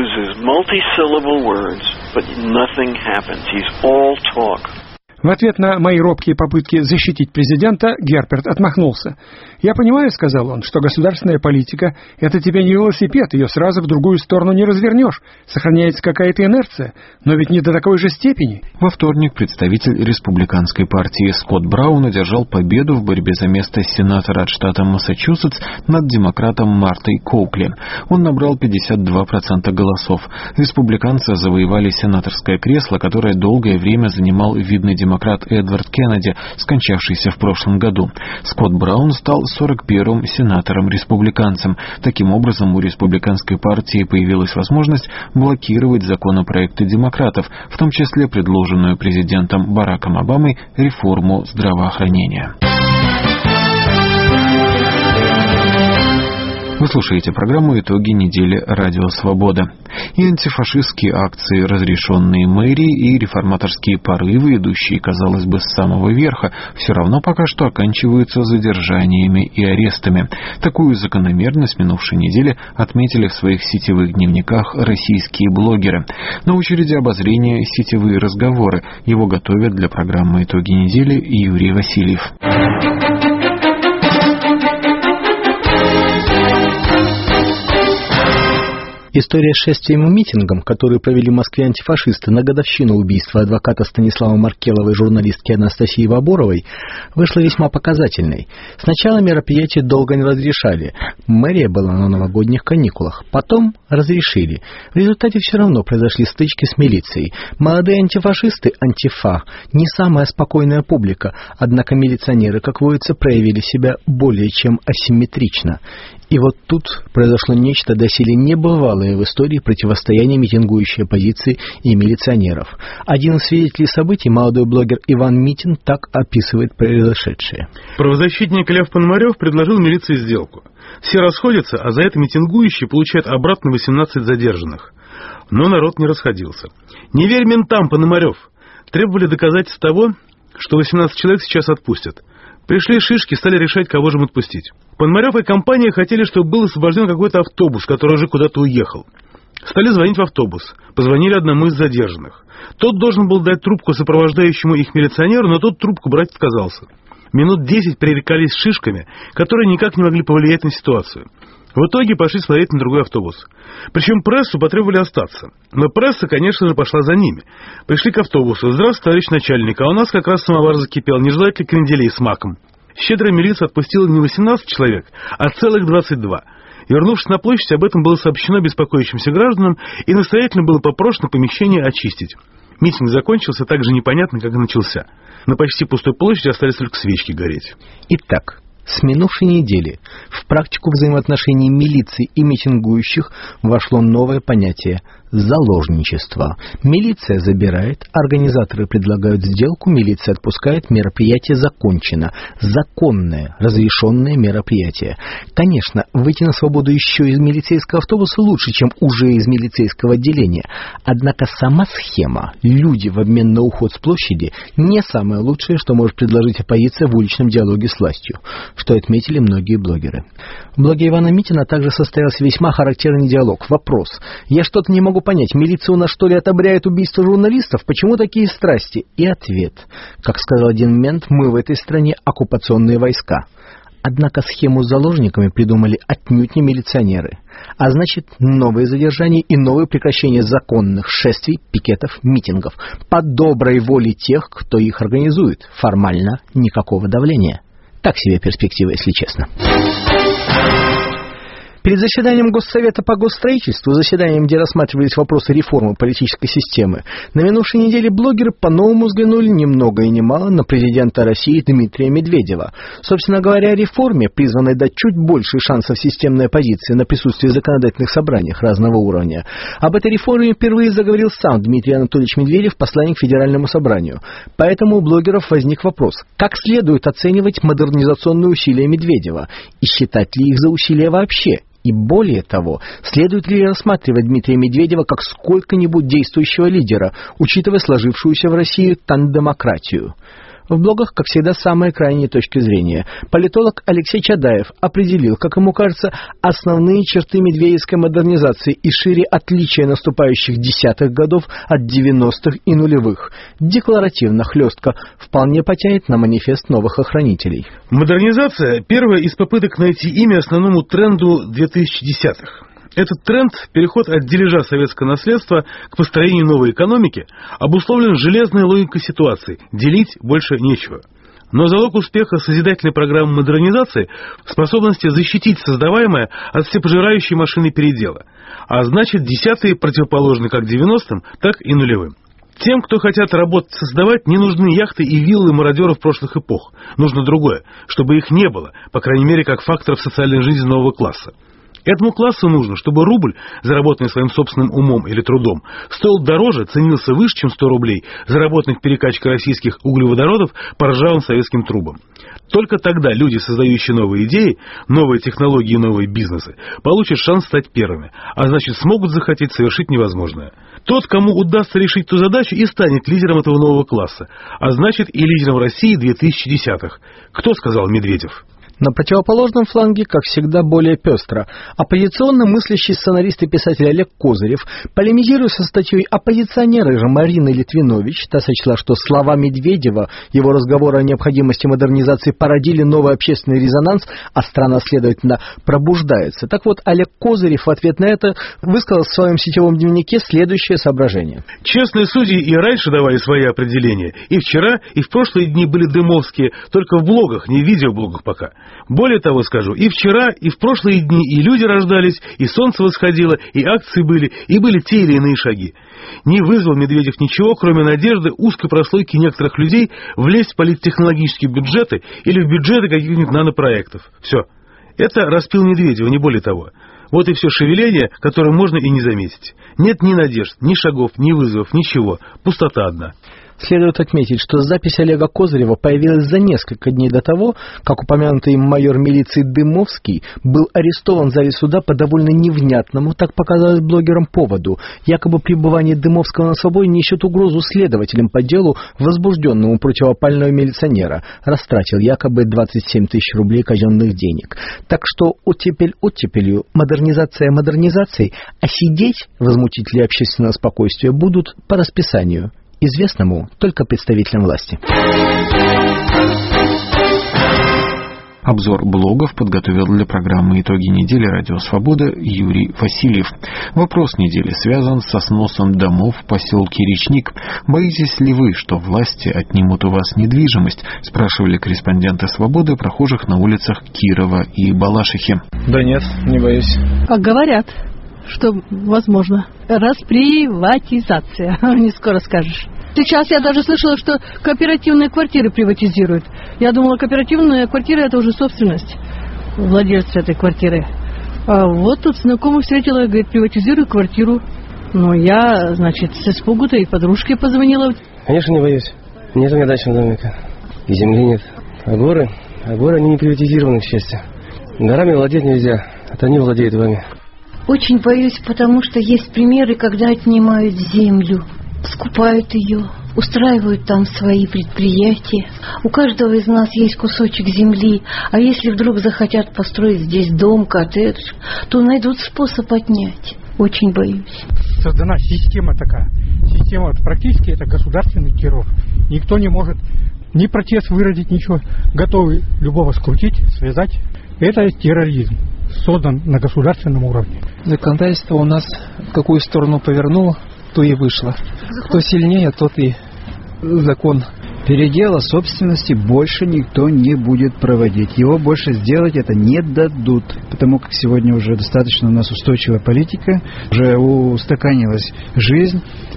В ответ на мои робкие попытки защитить президента, Герберт отмахнулся. «Я понимаю, — сказал он, — что государственная политика — это тебе не велосипед, ее сразу в другую сторону не развернешь. Сохраняется какая-то инерция, но ведь не до такой же степени». Во вторник представитель республиканской партии Скотт Браун одержал победу в борьбе за место сенатора от штата Массачусетс над демократом Мартой Коукли. Он набрал 52% голосов. Республиканцы завоевали сенаторское кресло, которое долгое время занимал видный демократ Эдвард Кеннеди, скончавшийся в прошлом году. Скотт Браун стал 41-м сенатором-республиканцем. Таким образом, у республиканской партии появилась возможность блокировать законопроекты демократов, в том числе предложенную президентом Бараком Обамой реформу здравоохранения. Вы слушаете программу «Итоги недели. Радио Свобода». И антифашистские акции, разрешенные мэрией, и реформаторские порывы, идущие, казалось бы, с самого верха, все равно пока что оканчиваются задержаниями и арестами. Такую закономерность минувшей недели отметили в своих сетевых дневниках российские блогеры. На очереди обозрения сетевые разговоры. Его готовят для программы «Итоги недели» Юрий Васильев. История с шествием и митингом, который провели в Москве антифашисты на годовщину убийства адвоката Станислава Маркелова и журналистки Анастасии Ваборовой, вышла весьма показательной. Сначала мероприятие долго не разрешали. Мэрия была на новогодних каникулах. Потом разрешили. В результате все равно произошли стычки с милицией. Молодые антифашисты, антифа, не самая спокойная публика, однако милиционеры, как водится, проявили себя более чем асимметрично. И вот тут произошло нечто доселе небывалое в истории противостояния митингующей оппозиции и милиционеров. Один из свидетелей событий, молодой блогер Иван Митин, так описывает произошедшее. Правозащитник Лев Пономарев предложил милиции сделку. Все расходятся, а за это митингующие получают обратно 18 задержанных. Но народ не расходился. «Не верь ментам, Пономарев!» Требовали доказательств того, что 18 человек сейчас отпустят. Пришли шишки, стали решать, кого же им отпустить. Пономарев и компания хотели, чтобы был освобожден какой-то автобус, который уже куда-то уехал. Стали звонить в автобус. Позвонили одному из задержанных. Тот должен был дать трубку сопровождающему их милиционеру, но тот трубку брать отказался. Минут 10 пререкались с шишками, которые никак не могли повлиять на ситуацию. В итоге пошли смотреть на другой автобус. Причем прессу потребовали остаться. Но пресса, конечно же, пошла за ними. Пришли к автобусу. «Здравствуйте, товарищ начальник, а у нас как раз самовар закипел. Не желаете ли кренделей с маком?» Щедрая милиция отпустила не 18 человек, а целых 22. Вернувшись на площадь, об этом было сообщено беспокоящимся гражданам, и настоятельно было попрошено помещение очистить. Митинг закончился так же непонятно, как и начался. На почти пустой площади остались только свечки гореть. Итак, с минувшей недели в практику взаимоотношений милиции и митингующих вошло новое понятие – заложничество. Милиция забирает, организаторы предлагают сделку, милиция отпускает, мероприятие закончено. Законное, разрешенное мероприятие. Конечно, выйти на свободу еще из милицейского автобуса лучше, чем уже из милицейского отделения. Однако сама схема, люди в обмен на уход с площади, не самое лучшее, что может предложить оппозиция в уличном диалоге с властью, что отметили многие блогеры. В блоге Ивана Митина также состоялся весьма характерный диалог. Вопрос. Я что-то не могу понять, милиция у нас что ли отобряет убийство журналистов? Почему такие страсти? И ответ. Как сказал один мент, мы в этой стране оккупационные войска. Однако схему с заложниками придумали отнюдь не милиционеры. А значит, новые задержания и новые прекращения законных шествий, пикетов, митингов. По доброй воле тех, кто их организует. Формально никакого давления. Так себе перспектива, если честно. Перед заседанием Госсовета по госстроительству, заседанием, где рассматривались вопросы реформы политической системы, на минувшей неделе блогеры по-новому взглянули ни много и ни мало на президента России Дмитрия Медведева. Собственно говоря, о реформе, призванной дать чуть больше шансов системной оппозиции на присутствие в законодательных собраниях разного уровня. Об этой реформе впервые заговорил сам Дмитрий Анатольевич Медведев, посланник Федеральному собранию. Поэтому у блогеров возник вопрос, как следует оценивать модернизационные усилия Медведева и считать ли их за усилия вообще? И более того, следует ли рассматривать Дмитрия Медведева как сколько-нибудь действующего лидера, учитывая сложившуюся в России тандемократию? В блогах, как всегда, самые крайние точки зрения. Политолог Алексей Чадаев определил, как ему кажется, основные черты медведевской модернизации и шире отличия наступающих десятых годов от 90-х и нулевых. Декларативно, хлестко, вполне потянет на манифест новых охранителей. Модернизация – первая из попыток найти имя основному тренду 2010-х. Этот тренд, переход от дележа советского наследства к построению новой экономики, обусловлен железной логикой ситуации – делить больше нечего. Но залог успеха созидательной программы модернизации в способности защитить создаваемое от всепожирающей машины передела, а значит, десятые противоположны как 90-м, так и нулевым. Тем, кто хотят работать создавать, не нужны яхты и виллы мародеров прошлых эпох. Нужно другое, чтобы их не было, по крайней мере, как факторов социальной жизни нового класса. Этому классу нужно, чтобы рубль, заработанный своим собственным умом или трудом, стоил дороже, ценился выше, чем 100 рублей, заработанных перекачкой российских углеводородов по ржавым советским трубам. Только тогда люди, создающие новые идеи, новые технологии и новые бизнесы, получат шанс стать первыми, а значит смогут захотеть совершить невозможное. Тот, кому удастся решить ту задачу, и станет лидером этого нового класса, а значит и лидером России 2010-х. Кто сказал Медведев? На противоположном фланге, как всегда, более пестро. Оппозиционно мыслящий сценарист и писатель Олег Козырев, полемизируя со статьей оппозиционера же Марины Литвинович, та сочла, что слова Медведева, его разговоры о необходимости модернизации породили новый общественный резонанс, а страна, следовательно, пробуждается. Так вот, Олег Козырев в ответ на это высказал в своем сетевом дневнике следующее соображение. Честные судьи и раньше давали свои определения. И вчера, и в прошлые дни были дымовские, только в блогах, не в видеоблогах пока. Более того скажу, и вчера, и в прошлые дни и люди рождались, и солнце восходило, и акции были, и были те или иные шаги. Не вызвал Медведев ничего, кроме надежды узкой прослойки некоторых людей влезть в политтехнологические бюджеты или в бюджеты каких-нибудь нанопроектов. Все. Это распил Медведева, не более того. Вот и все шевеление, которое можно и не заметить. Нет ни надежд, ни шагов, ни вызовов, ничего. Пустота одна. Следует отметить, что запись Олега Козырева появилась за несколько дней до того, как упомянутый им майор милиции Дымовский был арестован в зале суда по довольно невнятному, так показалось блогерам, поводу. Якобы пребывание Дымовского на свободе несет угрозу следователям по делу, возбужденному против опального милиционера. Растратил якобы 27 тысяч рублей казенных денег. Так что оттепель оттепелью, модернизация модернизацией, а сидеть возмутители общественного спокойствия будут по расписанию, известному только представителям власти. Обзор блогов подготовил для программы «Итоги недели» Радио Свобода Юрий Васильев. Вопрос недели связан со сносом домов в поселке Речник. Боитесь ли вы, что власти отнимут у вас недвижимость? Спрашивали корреспонденты Свободы прохожих на улицах Кирова и Балашихи. Да нет, не боюсь. А говорят, что возможно расприватизация. Не скоро скажешь. Сейчас я даже слышала, что кооперативные квартиры приватизируют. Я думала, кооперативные квартиры — это уже собственность владельца этой квартиры. А вот тут знакомый встретила и говорит: приватизируй квартиру. Ну, я, значит, с испугу-то и подружке позвонила. Конечно, не боюсь. Нет у меня дачного домика. И земли нет. А горы они не приватизированы, к счастью. Горами владеть нельзя, это они владеют вами. Очень боюсь, потому что есть примеры, когда отнимают землю, скупают ее, устраивают там свои предприятия. У каждого из нас есть кусочек земли, а если вдруг захотят построить здесь дом, коттедж, то найдут способ отнять. Очень боюсь. Создана система такая. Система практически это государственный террор. Никто не может ни протест выродить, ничего. Готовы любого скрутить, связать. Это терроризм, создан на государственном уровне. Законодательство у нас в какую сторону повернуло, то и вышло. Кто сильнее, тот и закон. Передела собственности больше никто не будет проводить. Его больше сделать это не дадут. Потому как сегодня уже достаточно у нас устойчивая политика, уже устаканилась жизнь.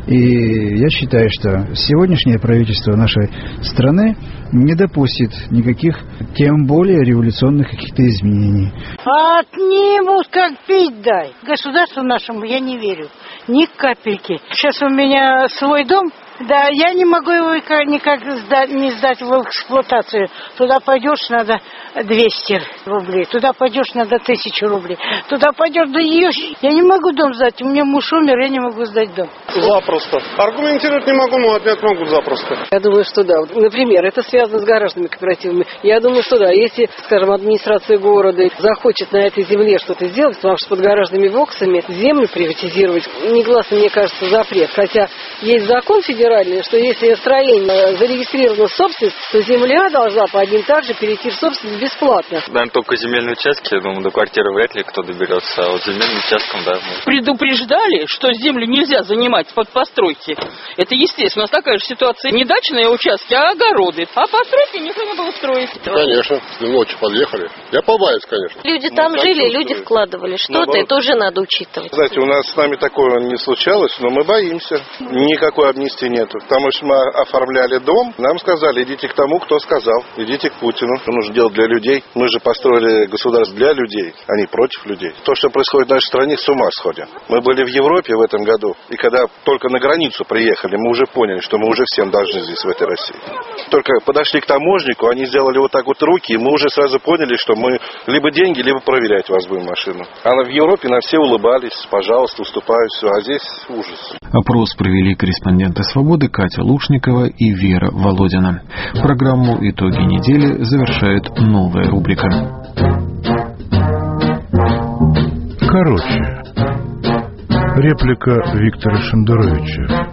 И я считаю, что сегодняшнее правительство нашей страны не допустит никаких, тем более революционных каких-то изменений. Отнимут, как пить дай. Государству нашему я не верю. Ни капельки. Сейчас у меня свой дом. Да, я не могу его никак не сдать в эксплуатацию. Туда пойдешь, надо 200 рублей. Туда пойдешь, надо 1000 рублей. Туда пойдешь, да я не могу дом сдать. У меня муж умер, я не могу сдать дом. Запросто. Аргументировать не могу, но отнять могу запросто. Я думаю, что да. Например, это связано с гаражными кооперативами. Я думаю, что да. Если, скажем, администрация города захочет на этой земле что-то сделать, потому что под гаражными боксами землю приватизировать, негласно, мне кажется, запрет. Хотя есть закон федеральный, что если строение зарегистрировано в собственность, то земля должна по одним также перейти в собственность бесплатно. Наверное, только земельные участки, я думаю, до квартиры вряд ли кто доберется, а вот земельным участком, да. Предупреждали, что землю нельзя занимать под постройки. Это естественно. У нас такая же ситуация. Не дачные участки, а огороды. А постройки никто не был строить. Конечно. Ночью подъехали. Я побаюсь, конечно. Люди там жили, люди вкладывали. Что-то это уже надо учитывать. Знаете, у нас с нами такое не случалось, но мы боимся. Никакой амнистии нет. Потому что мы оформляли дом, нам сказали: идите к тому, кто сказал, идите к Путину. Что нужно делать для людей? Мы же построили государство для людей, а не против людей. То, что происходит в нашей стране, с ума сходим. Мы были в Европе в этом году, и когда только на границу приехали, мы уже поняли, что мы уже всем должны здесь, в этой России. Только подошли к таможнику, они сделали вот так вот руки, и мы уже сразу поняли, что мы либо деньги, либо проверять вас будем машину. А в Европе нам все улыбались: пожалуйста, уступаю, все, а здесь ужас. Опрос провели корреспонденты «Свободы» свободы» Катя Лушникова и Вера Володина. Программу «Итоги недели» завершает новая рубрика. Короче. Реплика Виктора Шендеровича.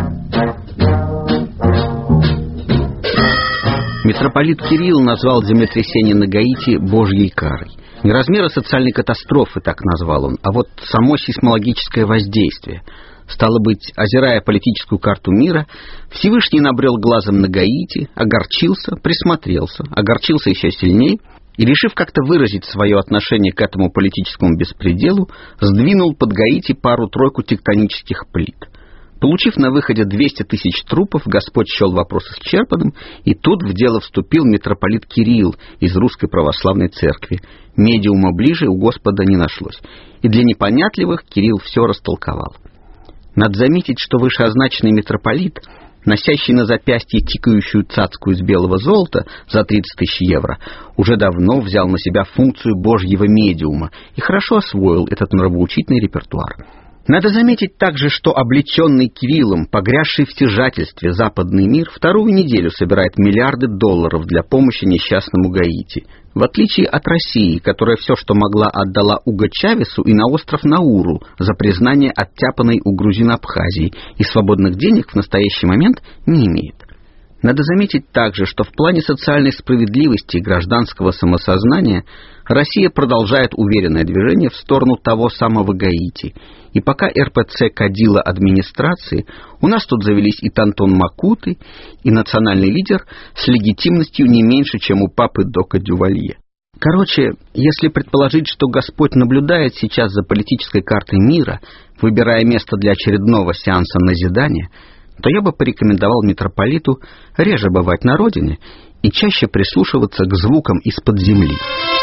Митрополит Кирилл назвал землетрясение на Гаити Божьей карой. Не размеры социальной катастрофы так назвал он, а вот само сейсмологическое воздействие. Стало быть, озирая политическую карту мира, Всевышний набрел глазом на Гаити, огорчился, присмотрелся, огорчился еще сильней и, решив как-то выразить свое отношение к этому политическому беспределу, сдвинул под Гаити пару-тройку тектонических плит. Получив на выходе 200 тысяч трупов, Господь счел вопрос исчерпанным, и тут в дело вступил митрополит Кирилл из Русской Православной Церкви. Медиума ближе у Господа не нашлось, и для непонятливых Кирилл все растолковал. Надо заметить, что вышеозначенный митрополит, носящий на запястье тикающую цацку из белого золота за 30 тысяч евро, уже давно взял на себя функцию божьего медиума и хорошо освоил этот нравоучительный репертуар. Надо заметить также, что облеченный Кириллом, погрязший в стяжательстве западный мир, вторую неделю собирает миллиарды долларов для помощи несчастному Гаити. В отличие от России, которая все, что могла, отдала Уго Чавесу и на остров Науру за признание оттяпанной у грузин Абхазии, и свободных денег в настоящий момент не имеет. Надо заметить также, что в плане социальной справедливости и гражданского самосознания Россия продолжает уверенное движение в сторону того самого Гаити. И пока РПЦ кадила администрации, у нас тут завелись и Тантон Макуты, и национальный лидер с легитимностью не меньше, чем у папы Дока Дювалье. Короче, если предположить, что Господь наблюдает сейчас за политической картой мира, выбирая место для очередного сеанса назидания, то я бы порекомендовал митрополиту реже бывать на родине и чаще прислушиваться к звукам из-под земли.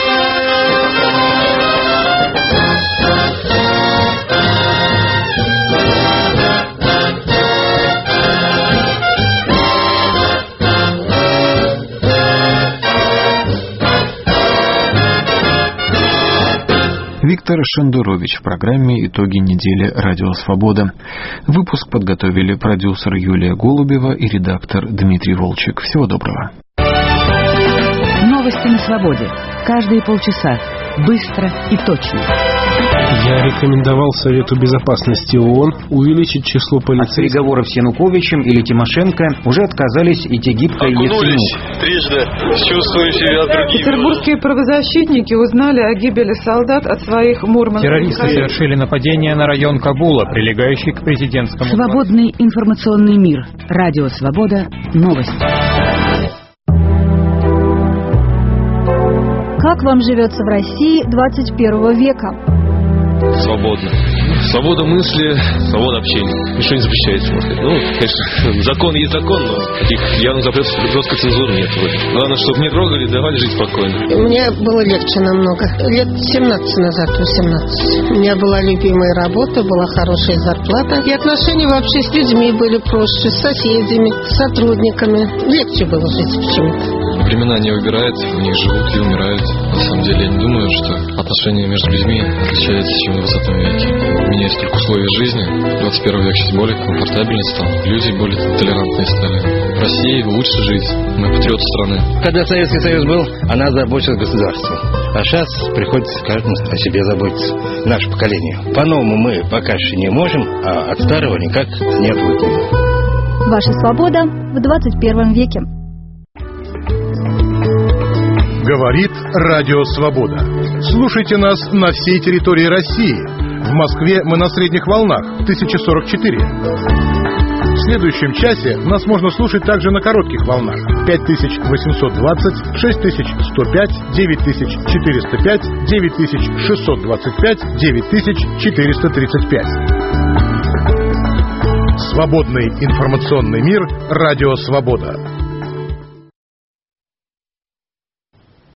Виктор Шендерович в программе «Итоги недели. Радио Свобода». Выпуск подготовили продюсер Юлия Голубева и редактор Дмитрий Волчек. Всего доброго. Новости на свободе. Каждые полчаса. Быстро и точно. Я рекомендовал Совету Безопасности ООН увеличить число полицейских. От переговоров с Януковичем или Тимошенко уже отказались и Тегибко, и Яценюк. Трижды чувствую себя другим. Петербургские правозащитники узнали о гибели солдат от своих мурманских. Террористы совершили нападение на район Кабула, прилегающий к президентскому. Свободный информационный мир. Радио Свобода. Новости. Как вам живется в России 21 века? Свободно. Свобода мысли, свобода общения. Ничего не запрещается, можно сказать. Ну, конечно, закон есть закон, но таких явных запретов жесткой цензуры нет. Главное, чтобы не трогали, давали жить спокойно. Мне было легче намного. Лет 17 назад, 18. У меня была любимая работа, была хорошая зарплата. И отношения вообще с людьми были проще, с соседями, с сотрудниками. Легче было жить почему-то. Времена не выбирают, в них живут и умирают. На самом деле, я не думаю, что отношения между людьми отличаются, чем в 20 веке. Меняются только условия жизни. 21 век сейчас более комфортабельный стал. Люди более толерантные стали. В России лучше жить. Мы патриоты страны. Когда Советский Союз был, она заботилась государством. А сейчас приходится каждому о себе заботиться. Наше поколение. По-новому мы пока что не можем, а от старого никак не отвыкнем. Ваша свобода в 21 веке. Говорит Радио Свобода. Слушайте нас на всей территории России. В Москве мы на средних волнах 1044. В следующем часе нас можно слушать также на коротких волнах 5820, 6105, 9405, 9625, 9435. Свободный информационный мир. Радио Свобода.